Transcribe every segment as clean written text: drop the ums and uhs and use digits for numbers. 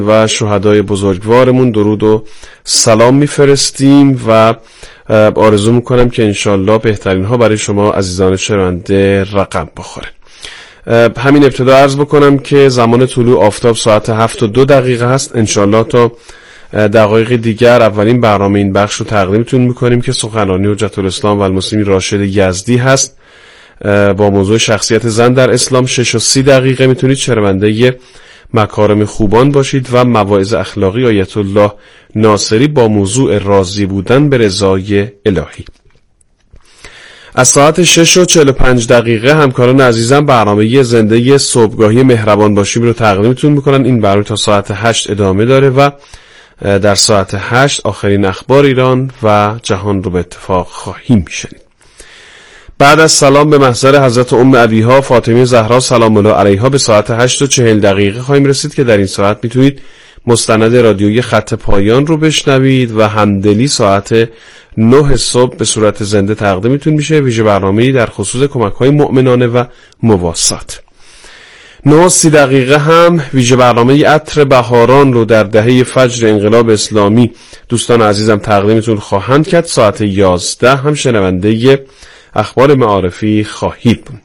و شهدای بزرگوارمون درود و سلام میفرستیم و آرزو میکنم که انشالله بهترین ها برای شما عزیزان شنونده رقم بخوره. همین ابتدا عرض بکنم که زمان طلوع آفتاب ساعت 7:02 هست. انشالله تا دقایق دیگر اولین برنامه این بخش رو تقدیمتون میکنیم که سخنرانی حجت الاسلام و المسلمین راشد یزدی هست با موضوع شخصیت زن در اسلام. 6:30 میتونید شنونده مکارم خوبان باشید و مواعظ اخلاقی آیت الله ناصری با موضوع راضی بودن به رضای الهی. از ساعت 6:45 همکاران عزیزم برنامه زنده صبحگاهی مهربان باشیم رو تقدیمتون میکنن. این برنامه تا ساعت 8 ادامه داره و در ساعت 8 آخرین اخبار ایران و جهان رو به اتفاق خواهیم شنید. بعد از سلام به محضر حضرت ام ابیها فاطمه زهرا سلام الله علیها به ساعت 8:40 خواهیم رسید که در این ساعت میتونید مستند رادیویی خط پایان رو بشنوید و همدلی ساعت 9 صبح به صورت زنده تقدیمتون میشه. ویژه برنامه‌ای در خصوص کمک‌های مؤمنانه و مواسات. 9:30 هم ویژه برنامه عطر بهاران رو در دهه فجر انقلاب اسلامی دوستان عزیزم تقدیمتون خواهند کرد. ساعت 11 هم شنونده اخبار معارفی خواهید بود.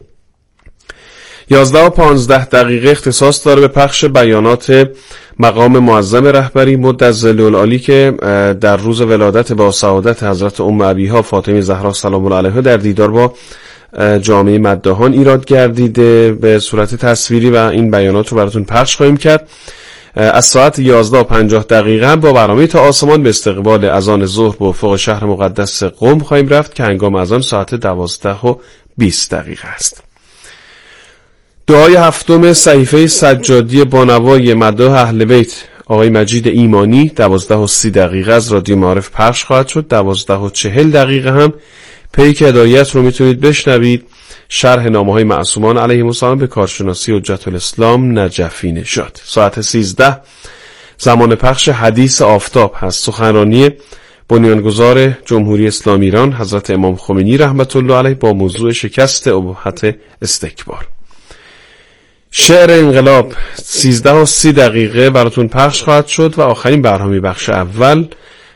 11:15 اختصاص داره به پخش بیانات مقام معظم رهبری مدظل العالی که در روز ولادت با سعادت حضرت ام ابیها فاطمه زهرا سلام الله علیها در دیدار با جامعه مداحان ایراد گردیده به صورت تصویری و این بیانات رو براتون پخش خواهیم کرد. از ساعت 11:50 با برنامه تا آسمان به استقبال اذان ظهر به افق شهر مقدس قم خواهیم رفت که هنگام اذان ساعت 12:20 است. دعای هفتم صحیفه سجادی بانوای مداح اهل بیت آقای مجید ایمانی 12:30 از رادیو معارف پخش خواهد شد. 12:40 هم پیک هدایت رو میتونید بشنوید. شرح نامه‌های معصومان علیهم السلام به کارشناسی حجت الاسلام نجفی نژاد. ساعت 13 زمان پخش حدیث آفتاب هست. سخنرانی بنیانگذار جمهوری اسلامی ایران حضرت امام خمینی رحمت الله علیه با موضوع شکست اباحت استکبار. شعر انقلاب 13:30 براتون پخش خواهد شد و آخرین برنامه بخش اول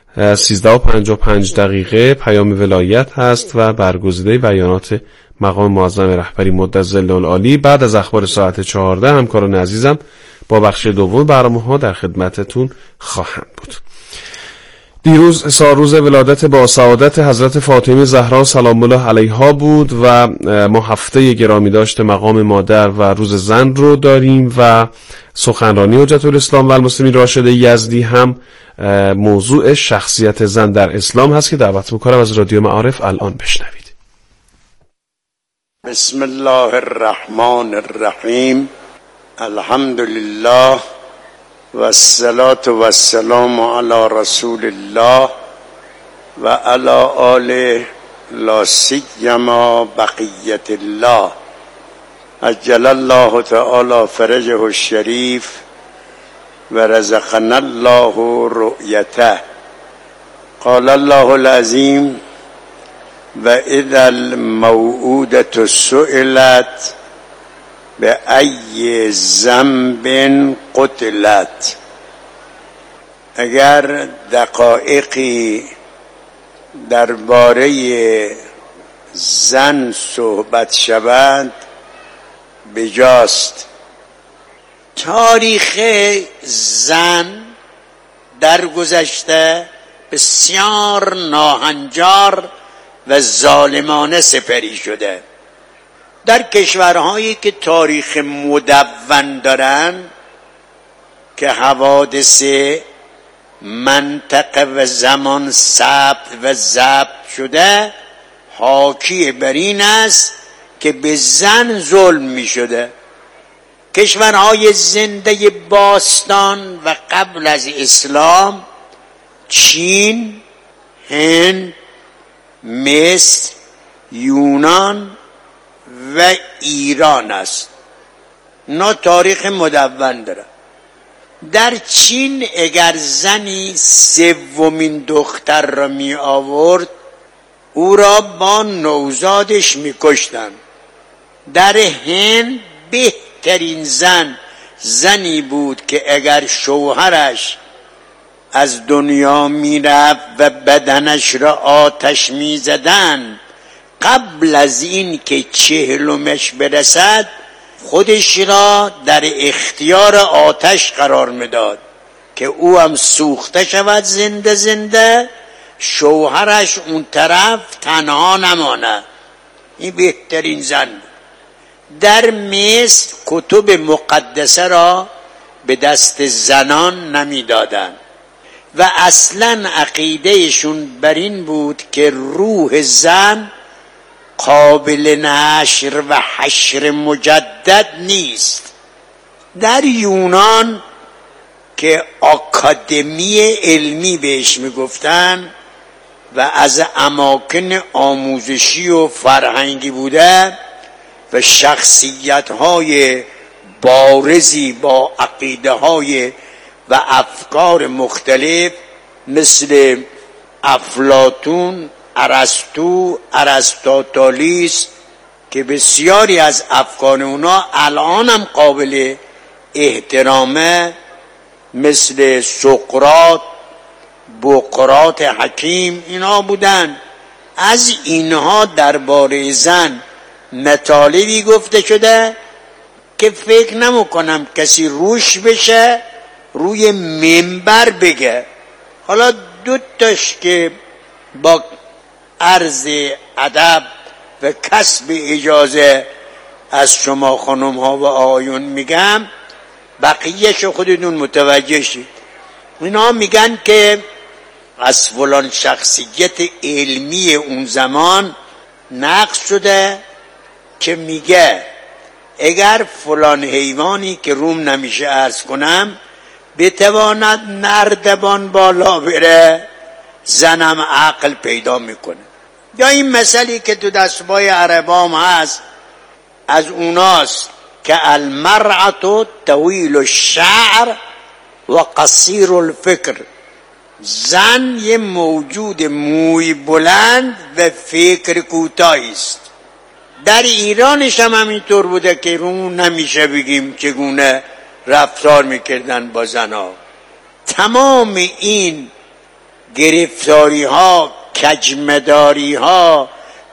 13:55 پیام ولایت هست و برگزیده بیانات مقام معظم رهبری مدظل العالی. بعد از اخبار ساعت 14 همکاران عزیزم با بخش دوم برنامه‌ها در خدمتتون خواهند بود. دیروز سالروز ولادت با سعادت حضرت فاطمه زهرا سلام الله علیها بود و ما هفته گرامی داشت مقام مادر و روز زن رو داریم و سخنرانی حجت الاسلام و المسلمین راشد یزدی هم موضوع شخصیت زن در اسلام هست که دعوت میکنم از رادیو معارف الان بشنوید. بسم الله الرحمن الرحیم. الحمد لله و الصلاة و السلام علی رسول الله و علی آله لا سیما بقیت الله عجل الله تعالی فرجه الشریف و رزقنا الله رؤیته. قال الله العظیم و اذا الموءودة سئلت به ای ذنب قتلت. اگر دقایقی درباره زن صحبت شود بجاست. تاریخ زن در گذشته بسیار ناهنجار و ظالمانه سپری شده. در کشورهایی که تاریخ مدون دارن که حوادث منطقه و زمان ثبت و ضبط شده، حاکی بر این است که به زن ظلم می شده. کشورهای زنده باستان و قبل از اسلام چین، هند، مصر، یونان و ایران است. اینا تاریخ مدون داره. در چین اگر زنی سومین دختر را می آورد او را با نوزادش می کشتن. در هند بهترین زن زنی بود که اگر شوهرش از دنیا میرفت و بدنش را آتش میزدن، قبل از این که 40 برسد خودش را در اختیار آتش قرار میداد که او هم سوخته شود زنده زنده، شوهرش اون طرف تنها نمانه. این بهترین زن بود. در مصر کتب مقدسه را به دست زنان نمیدادند و اصلا عقیدهشون بر این بود که روح زن قابل نشر و حشر مجدد نیست. در یونان که آکادمی علمی بهش میگفتن و از اماکن آموزشی و فرهنگی بوده و شخصیت‌های بارزی با عقیده‌های و افکار مختلف مثل افلاطون، ارسطو، ارسطاطالیس که بسیاری از افکار اونا الان هم قابل احترامه، مثل سقراط، بقراط حکیم، اینا بودن. از اینها درباره زن مطالبی گفته شده که فکر نمیکنم کسی روش بشه روی منبر بگه. حالا دوتاش که با عرض ادب و کسب اجازه از شما خانم ها و آقایون میگم، بقیهش خودتون متوجه شید. اینا میگن که از فلان شخصیت علمی اون زمان نقل شده که میگه اگر فلان حیوانی که روم نمیشه عرض کنم بتواند نردبان بالا بره، زنم عقل پیدا میکنه. یا این مسئله که تو دستبای عربام هست از اوناست که المرأة طویل الشعر و قصیر الفکر، زن یه موجود موی بلند و فکر کوتاهی است. در ایرانش هم همینطور بوده که رو نمیشه بگیم چگونه رفتار میکردن با زنها. تمام این گرفتاری ها، کجمداری ها،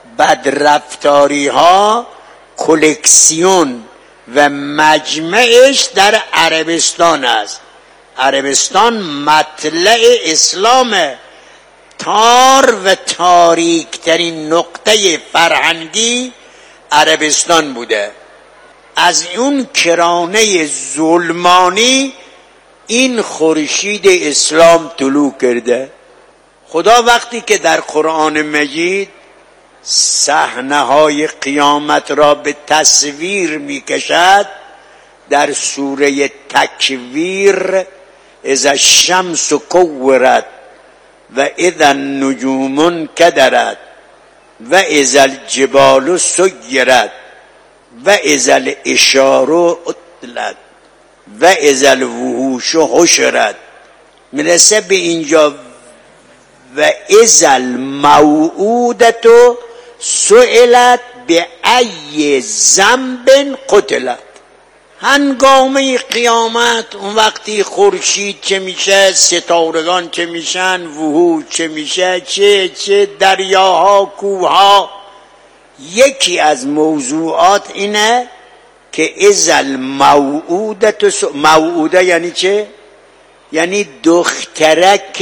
بدرفتاری ها کلکسیون و مجمعش در عربستان است. عربستان مطلع اسلامه. تار و تاریک ترین نقطه فرهنگی عربستان بوده. از اون کرانه ظلمانی این خورشید اسلام طلوع کرده. خدا وقتی که در قرآن مجید صحنه‌های قیامت را به تصویر میکشد، در سوره تکویر اذا الشمس کورت و اذا النجوم انکدرت و اذا الجبال سیرت و اذا العشار عطلت و اذا الوحوش حشرت، میرسه به اینجا و اذا الموعودة سئلت بأی ذنب قتلت. هنگامه قیامت اون وقتی خورشید چه میشه، ستارگان چه میشن، وحوش چه میشه، چه دریاها، کوهها. یکی از موضوعات اینه که اذا الموعودة موعوده یعنی چه؟ یعنی دخترک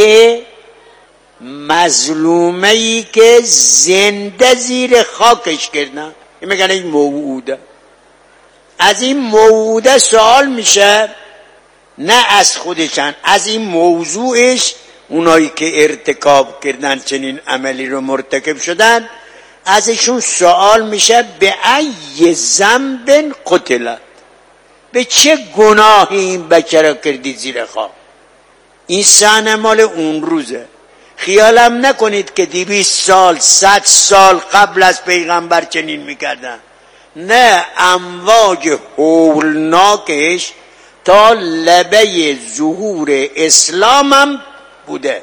مظلومه‌ای که زنده زیر خاکش کردن، این میگن این موعوده. از این موعوده سوال میشه، نه از خودشن، از این موضوعش، اونایی که ارتکاب کردن چنین عملی رو مرتکب شدن، ازشون سوال میشه به ای ذنب قتلت، به چه گناهی این بچه را کردی زیر خاک. این صحنه مال اون روزه. خیالم نکنید که 200 سال 100 سال قبل از پیغمبر چنین میکردن. نه، امواج هولناکش تا لبه ظهور اسلام هم بوده.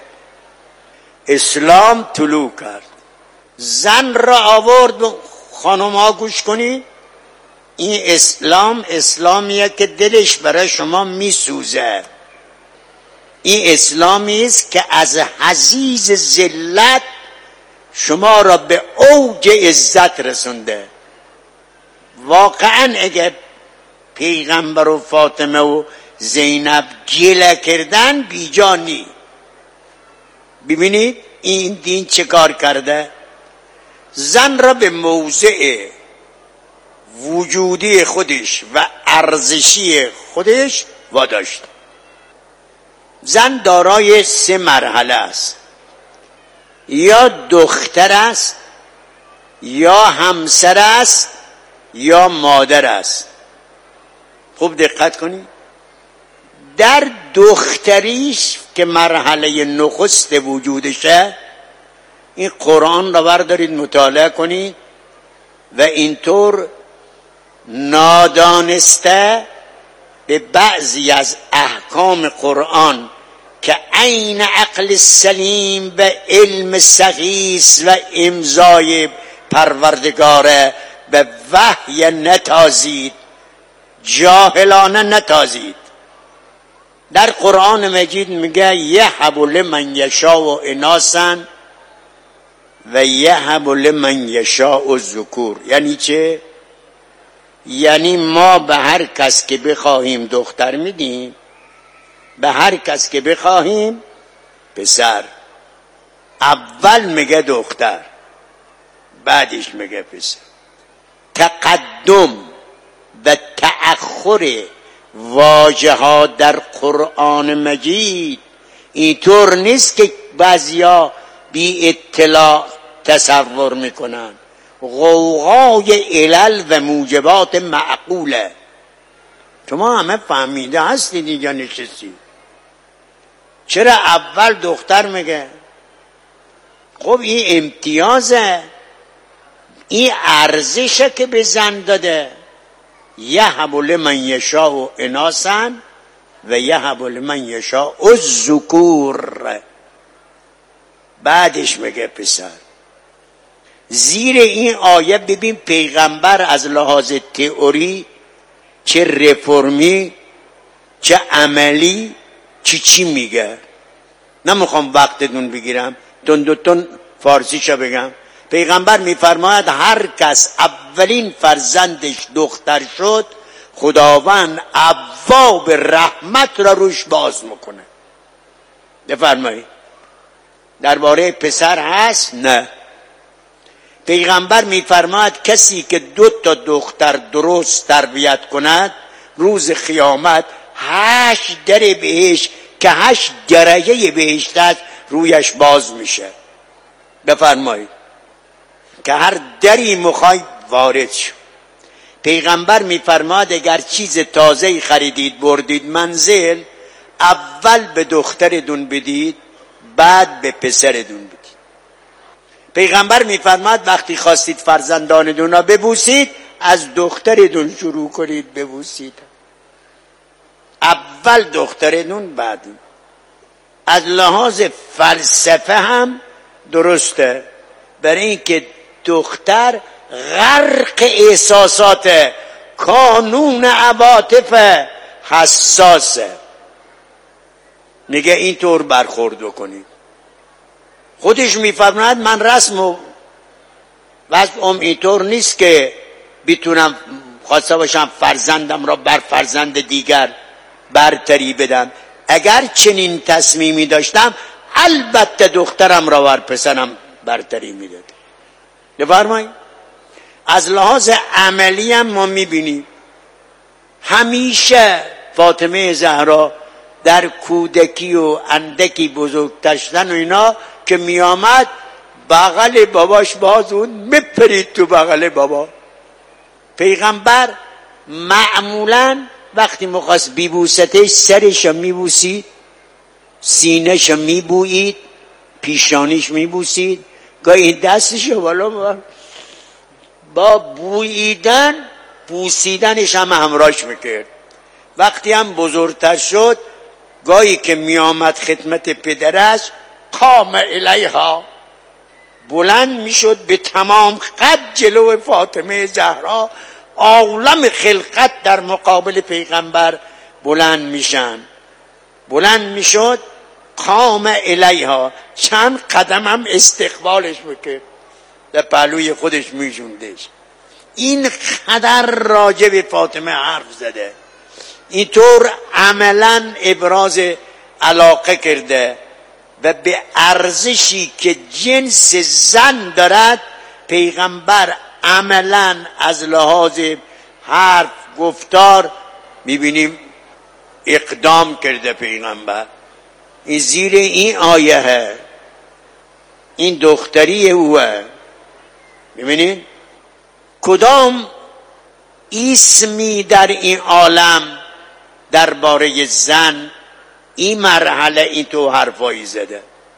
اسلام طلوع کرد، زن را آورد. خانم ها گوش کنید، این اسلام اسلامیه که دلش برای شما میسوزه. این اسلامی است که از حضیض ذلت شما را به اوج عزت رسونده. واقعا اگه پیغمبر و فاطمه و زینب گله کردن بیجانی. ببینید این دین چه کار کرده؟ زن را به موضع وجودی خودش و ارزشی خودش واداشت. زن دارای 3 مرحله است: یا دختر است، یا همسر است، یا مادر است. خوب دقت کنید. در دختریش که مرحله نخست وجودشه، این قرآن را بردارید مطالعه کنید و اینطور نادانسته به بعضی از احکام قرآن که عین عقل سلیم و علم سخیص و امضای پروردگاره به وحی نتازید، جاهلانه نتازید. در قرآن مجید میگه یهب لمن یشاء اناثا و یهب لمن یشاء الذکور. یعنی چه؟ یعنی ما به هر کس که بخواهیم دختر میدیم، به هر کس که بخواهیم پسر. اول میگه دختر، بعدش میگه پسر. تقدم و تأخر واژه ها در قرآن مجید اینطور نیست که بعضیا بی اطلاع تصور میکنن. غوغای علل و موجبات معقوله. شما همه فهمیده هستید اینجا نشستید. چرا اول دختر میگه؟ خب این امتیازه، این ارزشه که به زن داده. یهب لمن یشاء اناثا و یهب لمن یشاء الذکور. بعدش میگه پسر. زیر این آیه ببین پیغمبر از لحاظ تئوری چه رفرمی، چه عملی، چی میگه. نمیخوام وقتتون بگیرم، تون فارسیشو بگم. پیغمبر میفرماید هر کس اولین فرزندش دختر شد، خداوند ابواب رحمت را روش باز میکنه. بفرمایید. درباره پسر هست؟ نه. پیغمبر میفرماید کسی که 2 دختر درست تربیت کند، روز قیامت 8 در بهشت که 8 درجه بهشت است رویش باز میشه. بفرمایید که هر دری مخوای وارد شو. پیغمبر میفرماید اگر چیز تازه خریدید بردید منزل، اول به دخترتون بدید، بعد به پسرتون بدید. پیغمبر میفرماید وقتی خواستید فرزندانتون را ببوسید، از دخترتون شروع کنید ببوسید. اول دخترتون، بعد. از لحاظ فلسفه هم درسته، برای اینکه دختر غرق احساسات، کانون عواطف حساسه. میگه اینطور برخورد کنید. خودش میفرماید من رسم و وضعم اینطور نیست که بتونم خواسته باشم فرزندم را بر فرزند دیگر برتری بدم. اگر چنین تصمیمی داشتم البته دخترم را بر پسرم برتری میداد. بفرمایید. از لحاظ عملی هم ما میبینیم همیشه فاطمه زهرا در کودکی و اندکی بزرگتر شدن و اینا که میامد بغل باباش باز اون میپرید تو بغل بابا. پیغمبر معمولا وقتی مخواست بیبوستش سرشو میبوسید، سینهشو میبویید، پیشانیش میبوسید، گاهی دستشو بالا با بوییدن بوسیدنش هم همراهش میکرد. وقتی هم بزرگتر شد گاهی که میامد خدمت پدرش قام الیها، بلند میشد به تمام قد جلو فاطمه زهرا عالم خلقت در مقابل پیغمبر بلند میشن. بلند میشد قام الیها، چند قدم هم استقبالش بکرد، در پهلوی خودش میشوندش. این قدر راجع به فاطمه حرف زده، اینطور عملا ابراز علاقه کرده و به ارزشی که جنس زن دارد پیغمبر عملا از لحاظ حرف گفتار میبینیم اقدام کرده پیغمبر. این زیر این آیه، این دختری اوه. ببینید کدام اسمی در این عالم درباره زن این مرحله این تو حرفایی زده.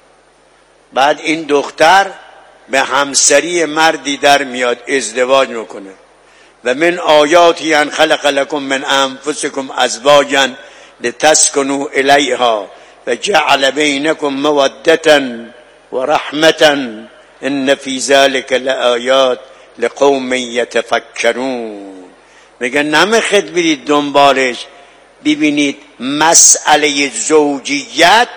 بعد این دختر به همسری مردی در میاد، ازدواج میکنه. و من آیاتی ان خلق لکم من انفسکم ازواجا لتسکنوا الیها و جعل بینکم مودة و رحمة ان فی ذلک لآیات لقوم یتفکرون. میگه نمیخواد برید دنبالش ببینید مسئله زوجیت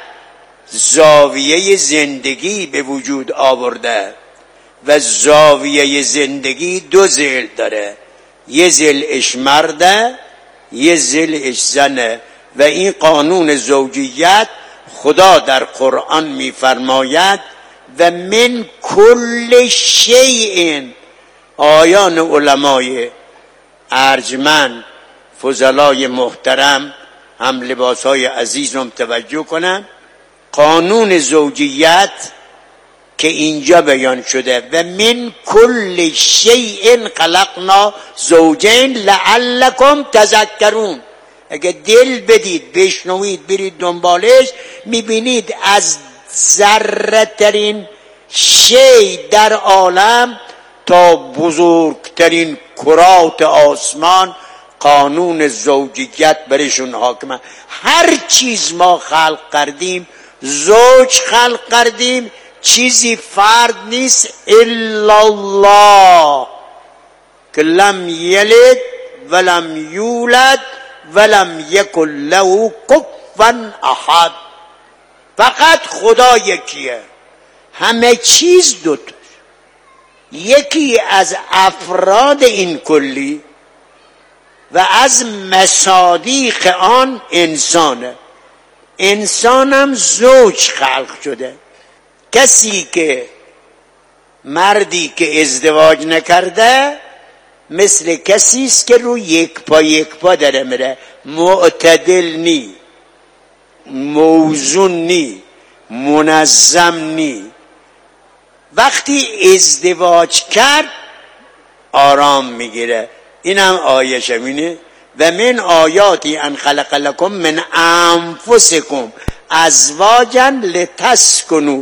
زاویه زندگی به وجود آورده و زاویه زندگی دو ذیل داره، یه ذیلش مرده یه ذیلش زنه. و این قانون زوجیت خدا در قرآن میفرماید و من کل شیء. آیان علمای ارجمند فضلای محترم هم لباسهای عزیزم توجه کنن، قانون زوجیت که اینجا بیان شده و من کل شیء خلقنا زوجین لعلکم تذکرون. اگه دل بدید بشنوید برید دنبالش میبینید از ذره ترین شی در عالم تا بزرگترین کرات آسمان قانون زوجیت برشون حاکمه. هر چیز ما خلق کردیم زوج خلق کردیم، چیزی فرد نیست الا الله که لم یلد ولم یولد ولم یکن له کفوا احد. فقط خدا یکیه، همه چیز دوتا. یکی از افراد این کلی و از مصادیق آن انسانه. انسانم زوج خلق شده. کسی که مردی که ازدواج نکرده مثل کسی است که رو یک پا داره میره، معتدل نی، موزون نی، منظم نی. وقتی ازدواج کرد آرام میگیره. اینم آیه شمینه و من آیاتی ان خلق لکم من انفسکم ازواجا لتسکنوا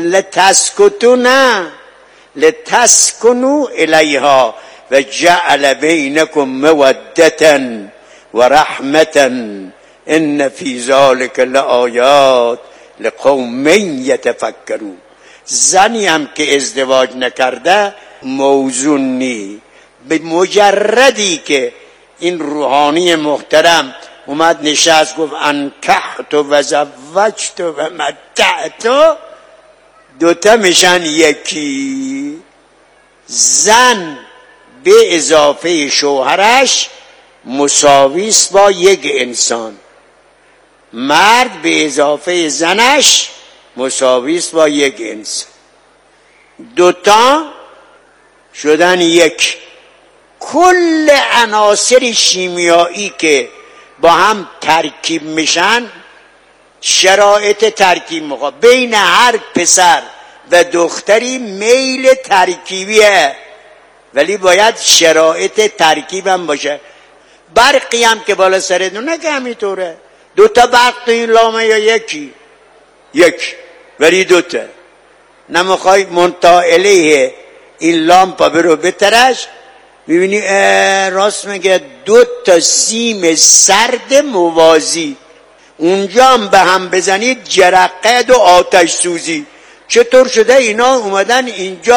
لتسکنوا الیها و جعل بینکم مودة و رحمة ان فی ذلک لآیات لقوم یتفکرون. زنی هم که ازدواج نکرده موزون نی، به مجردی که این روحانی محترم اومد نشست گفت انکحت و زوجت و متعت، دوتا میشن یکی. زن به اضافه شوهرش مساویست با یک انسان، مرد به اضافه زنش مساویست با یک انسان. دوتا شدن یک. کل عناصر شیمیایی که با هم ترکیب میشن شرایط ترکیب مقابل بین هر پسر و دختری میل ترکیبیه، ولی باید شرایط ترکیب هم باشه. برقی هم که بالا سرتونه که همینطوره، دوتا برق تو این لامه یا یک ولی دوتا. نمیخوای منتها الیه این لامپا برو بترش میبینی راست میگه دوتا سیم سرد موازی، اونجا هم به هم بزنید جرقه و آتش سوزی. چطور شده اینا اومدن اینجا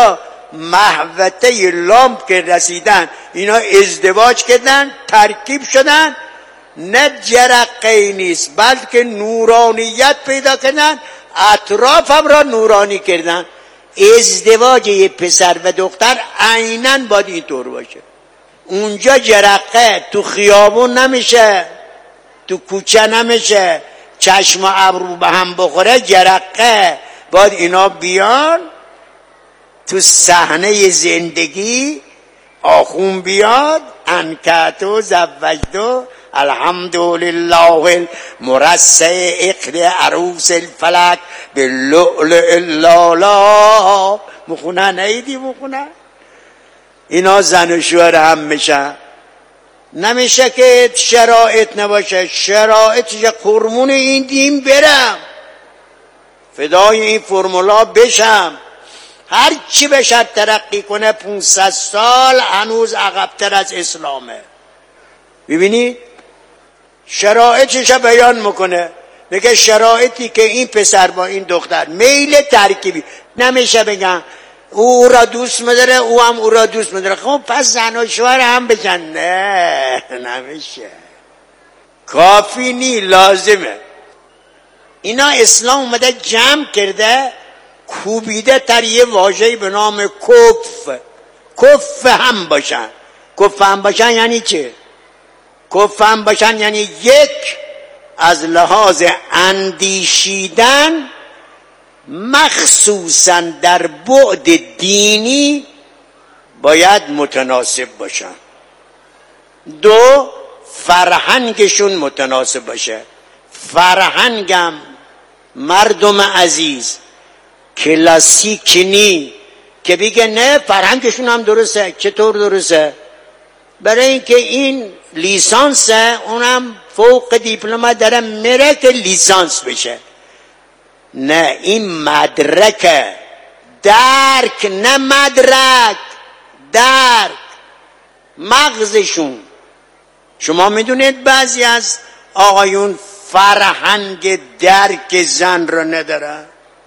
محوطه لامپ که رسیدن اینا ازدواج کردن، ترکیب شدن، نه جرقه نیست بلکه نورانیت پیدا کردن، اطرافم را نورانی کردن. ازدواج یه پسر و دختر عیناً باید اینطور باشه. اونجا جرقه تو خیابون نمیشه، تو کوچه نمیشه، چشم و ابرو به هم بخوره، جرقه باید اینا بیان تو صحنه زندگی. آخون بیاد انکتو زوجتو الحمدلله المرصع اقد عروس الفلک باللؤلؤ اللالا. مخونن ایدی مخونن اینا زن و شوهر هم میشن. نمیشه که شرایط نباشه. شرایطش قرمون این دین برم، فدای این فرمولا بشم. هر چی بشه ترقی کنه 500 سال هنوز عقب‌تر از اسلامه. ببینید شرایطش بیان میکنه، میگه شرایطی که این پسر با این دختر میل ترکیبی، نمیشه بگن او را دوست می‌داره او هم او را دوست می‌داره خب پس زن و شوهر هم بشن. نه نمیشه، کافی نی، لازمه. اینا اسلام اومده جمع کرده، کوبیده تر یه واژه‌ای به نام کف. کف هم باشن. کف هم باشن یعنی چه؟ کف هم باشن یعنی یک، از لحاظ اندیشیدن مخصوصا در بعد دینی باید متناسب باشن. دو، فرهنگشون متناسب باشه. فرهنگم مردم عزیز کلاسیک نی که بگه نه فرهنگشون هم درسته. چطور درسته؟ برای اینکه این لیسانسه، اونم فوق دیپلم داره میره که لیسانس بشه. نه این مدرکه، درک نه مدرک، درک. مغزشون، شما میدونید بعضی از آقایون فرهنگ درک زن رو ندارن.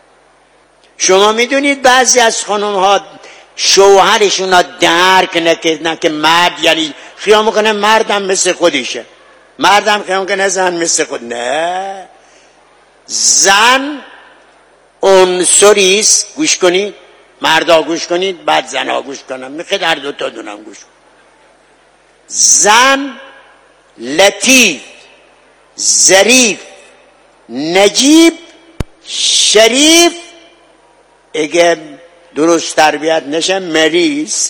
شما میدونید بعضی از خانم ها شوهرشون ها درک نکردن که مرد یعنی خیال میکنه مردم مثل خودشه، مردم خیال میکنه زن مثل خود. نه، زن عنصریست. گوش کنید مردا، گوش کنید بعد زنها گوش کنم، میخواد هر دو تا دونم گوش کنم. زن لطیف، ظریف، نجیب، شریف، اگه درست تربیت نشه مریض.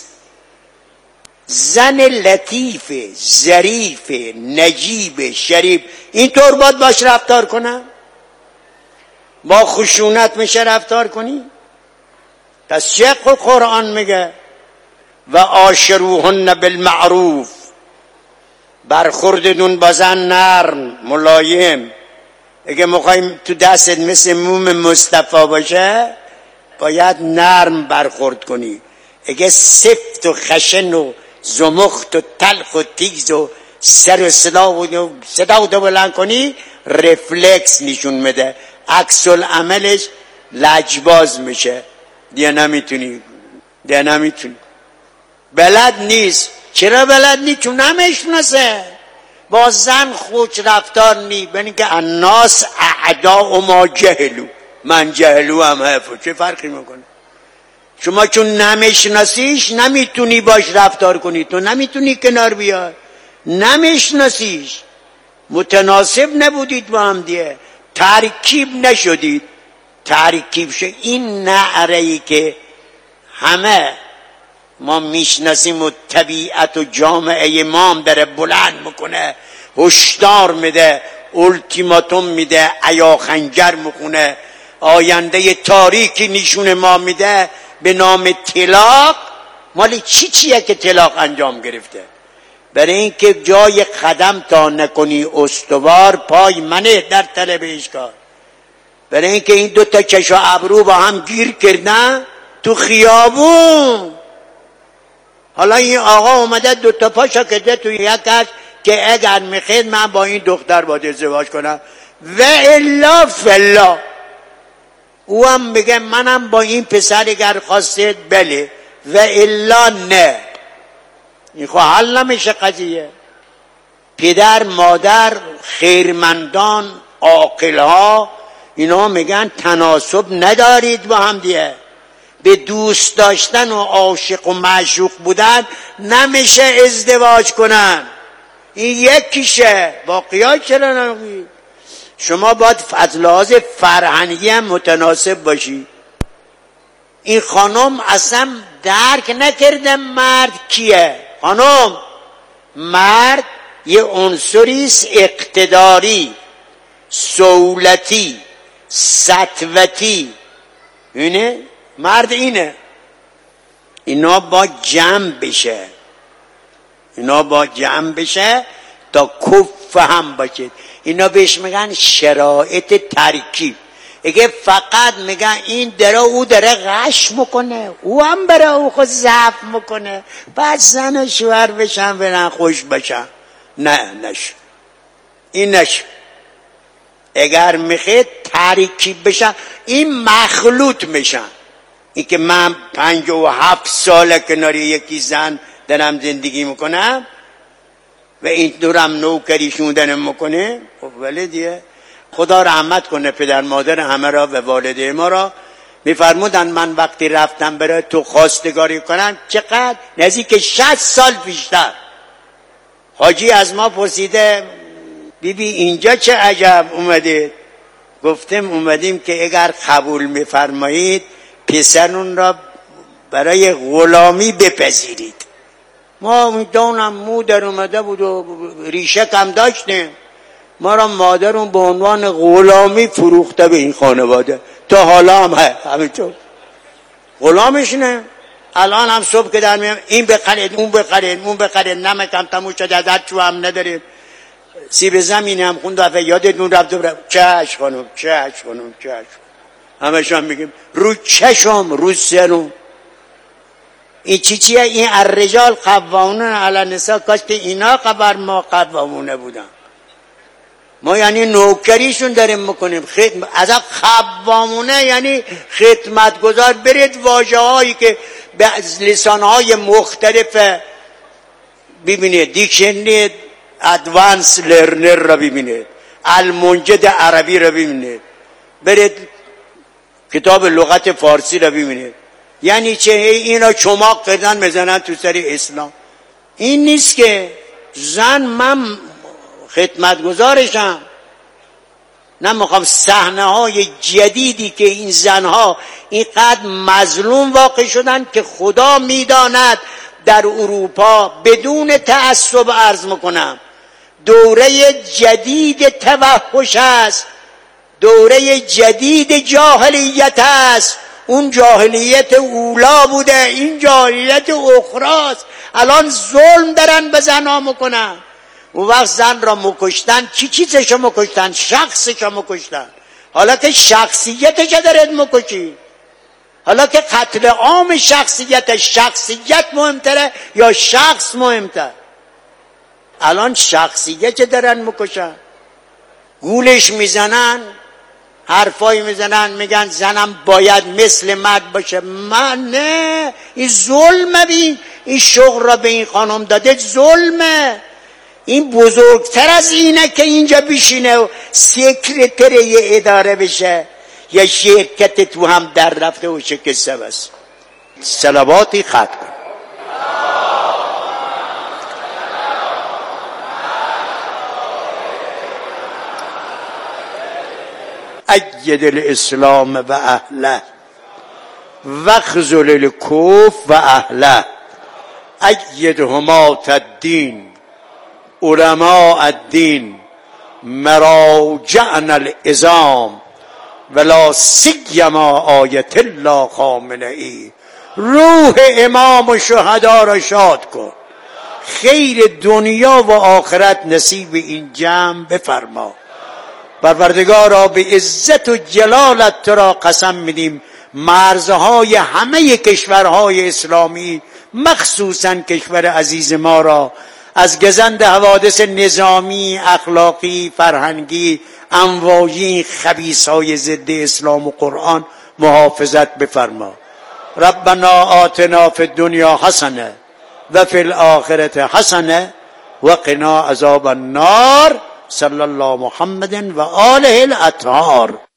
زن لطیف، ظریف، نجیب، شریف اینطور باید باش رفتار کنم؟ با خشونت میشه رفتار کنی؟ پس چه قرآن میگه؟ و عاشروهن بالمعروف، برخوردتون با زن نرم ملایم. اگه میخوایم تو دستت مثل موم مصطفی باشه باید نرم برخورد کنی. اگه سفت و خشن و زمخت و تلخ و تیز و سر و صدا و بلند کنی رفلکس نشون میده، عکس العملش لجباز میشه. دیگه نمیتونی، دیگه نمیتونی. بلد نیست. چرا بلد نیست؟ چون نمیشناسه. با زن خوش رفتار نی. ببین که الناس اعداء ما جهلو، من جهلو هم حرفو. چه فرقی میکنه؟ شما چون نمیشناسیش نمیتونی باش رفتار کنی، تو نمیتونی کنار بیای، نمیشناسیش، متناسب نبودید با هم دیگه، ترکیب نشدید. ترکیب شد. این نعره‌ای که همه ما میشناسیم و طبیعت و جامعه ما هم داره بلند میکنه، هشدار میده، التیماتوم میده، عیا خنجر میخونه، آینده تاریکی نشون ما میده به نام طلاق. مالی چیه که طلاق انجام گرفته؟ برای اینکه جای قدم تا نکنی استوار، پای منه در طلب اشکار. برای اینکه این دوتا چش و ابرو با هم گیر کردن تو خیابون. حالا این آقا اومده دوتا پاشا کده تو یکش که اگر میخواد من با این دختر باید ازدواج کنم و الا فلا. او هم میگه منم با این پسر اگر خواستید بله، و الا نه. این خب حل نمیشه قضیه. پدر مادر خیرمندان عاقل‌ها اینا میگن تناسب ندارید با هم دیگه، به دوست داشتن و عاشق و معشوق بودن نمیشه ازدواج کنن، این یکیشه، باقی‌ها چرا نمیگی؟ شما باید از لحاظ فرهنگی هم متناسب باشی. این خانم اصلا درک نکرده مرد کیه. خانم، مرد یه عنصری است اقتداری، سهولتی، سطوتی. اینه مرد، اینه. اینا با جمع بشه، اینا با جمع بشه تا کف هم باشه. اینا بهش میگن شرایط ترکیب. اگه فقط میگن این داره او داره غش میکنه، او هم برای او خود ضعف میکنه، بعد زن و شوهر بشن برن خوش بشن، نه نش این نش. اگر میخواد ترکیب بشن این مخلوط میشن. این که من 57 ساله کنار یکی زن دارم زندگی میکنم و این دورم نوکریشون دارم میکنه، خب ولی دیگه خدا رحمت کنه پدر مادر همه را و والده ما را. میفرمودن من وقتی رفتم برای تو خواستگاری کنم، چقدر نزدیک 60 سال پیشتر، حاجی از ما پرسیده بیبی اینجا چه عجب اومدید؟ گفتم اومدیم که اگر قبول میفرمایید پسرون را برای غلامی بپذیرید. ما دانم مو در اومده بود و ریشه کم داشتیم، ما را مادرون به عنوان غلامی فروخته به این خانواده، تا حالا هم همینطور غلامش نه. الان هم صبح که در میام این بخرید اون بخرید اون بخرید، نمکم تموم شد، ازت چو هم ندارید، سیب زمینی هم خوند دفعه یادتون رفته چش خانم چش خانم چش، همشان میگیم رو چشم رو سرم. این چیه؟ این الرجال قوامون علی النساء. کاش که اینا قبر ما قوامونه بودن. ما یعنی نوکریشون داریم میکنیم. از قوامونه یعنی خدمتگزار. برید واژه هایی که به لسان های مختلف ببینید، دیکشنری ادوانس لرنر را ببینید، المنجد عربی را ببینید، برید کتاب لغت فارسی را ببینید. یعنی چه؟ اینا چماق کردن میزنن تو سر اسلام. این نیست که زن من خدمتگزارشم. نمیخوام صحنه های جدیدی که این زنها اینقدر مظلوم واقع شدن که خدا میداند در اروپا، بدون تعصب عرض میکنم، دوره جدید توحش است، دوره جدید جاهلیت است. اون جاهلیت اولا بوده، این جاهلیت اخراست. الان ظلم دارن به زنها میکنن. اون وقت زن را مکشتن، چی چیزشو مکشتن؟ شخصشو مکشتن. حالا که شخصیتش دارد مکشی، حالا که قتل عام شخصیت مهمتره یا شخص مهمتر؟ الان شخصیت دارن مکشن، گولش میزنن، حرفایی میزنن، میگن زنم باید مثل مرد باشه. من نه، این ظلمه. این شغل را به این خانم داده ظلمه. این بزرگتر از اینه که اینجا بشینه و سکرتری اداره بشه یا شرکت تو هم در رفته و شکسته بس. صلواتی خط کن. اید الاسلام و اهله وخذل الکفر و اهله اید همات الدین علماء الدین مراجعنا العظام ولا سیما آیت الله خامنه‌ای. روح امام و شهدا را شاد کن، خیر دنیا و آخرت نصیب این جمع بفرما. پروردگارا به عزت و جلالت تو را قسم میدیم مرزهای همه کشورهای اسلامی، مخصوصا کشور عزیز ما را، از گزند حوادث نظامی، اخلاقی، فرهنگی، امواجی خبیث‌های ضد اسلام و قرآن محافظت بفرما. ربنا آتنا فی الدنیا حسنه و فی الاخرة حسنه و قنا عذاب النار. صلی الله محمد و آله الاطهار.